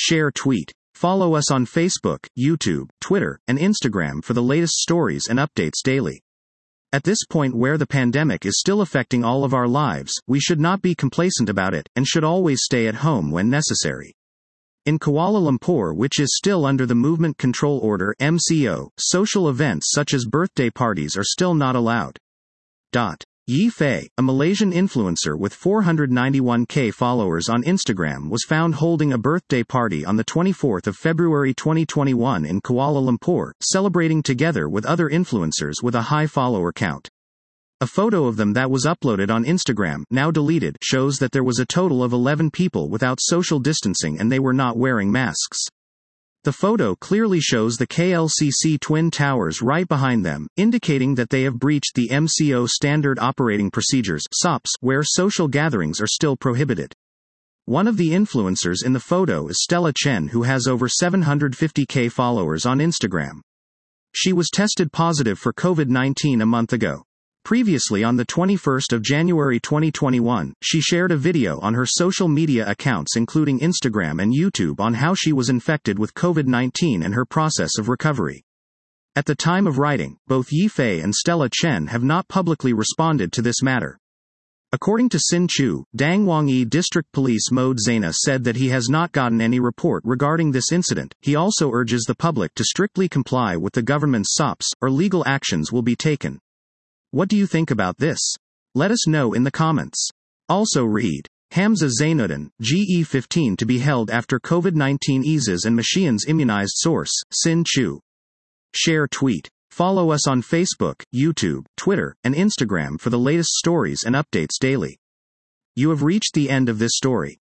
Share tweet. Follow us on Facebook, YouTube, Twitter, and Instagram for the latest stories and updates daily. At this point where the pandemic is still affecting all of our lives, we should not be complacent about it, and should always stay at home when necessary. In Kuala Lumpur, which is still under the Movement Control Order (MCO), social events such as birthday parties are still not allowed. Yi Fei, a Malaysian influencer with 491k followers on Instagram, was found holding a birthday party on the 24th of February 2021 in Kuala Lumpur, celebrating together with other influencers with a high follower count. A photo of them that was uploaded on Instagram, now deleted, shows that there was a total of 11 people without social distancing and they were not wearing masks. The photo clearly shows the KLCC Twin Towers right behind them, indicating that they have breached the MCO Standard Operating Procedures (SOPs), where social gatherings are still prohibited. One of the influencers in the photo is Stella Chen, who has over 750k followers on Instagram. She was tested positive for COVID-19 a month ago. Previously, on the 21st of January 2021, she shared a video on her social media accounts including Instagram and YouTube on how she was infected with COVID-19 and her process of recovery. At the time of writing, both Yi Fei and Stella Chen have not publicly responded to this matter. According to Sin Chu, Dang Wangi District Police Mode Zaina said that he has not gotten any report regarding this incident. He also urges the public to strictly comply with the government's SOPs, or legal actions will be taken. What do you think about this? Let us know in the comments. Also read. Hamza Zainuddin, GE15 to be held after COVID-19 eases and Machians immunized. Source, Sin Chu. Share tweet. Follow us on Facebook, YouTube, Twitter, and Instagram for the latest stories and updates daily. You have reached the end of this story.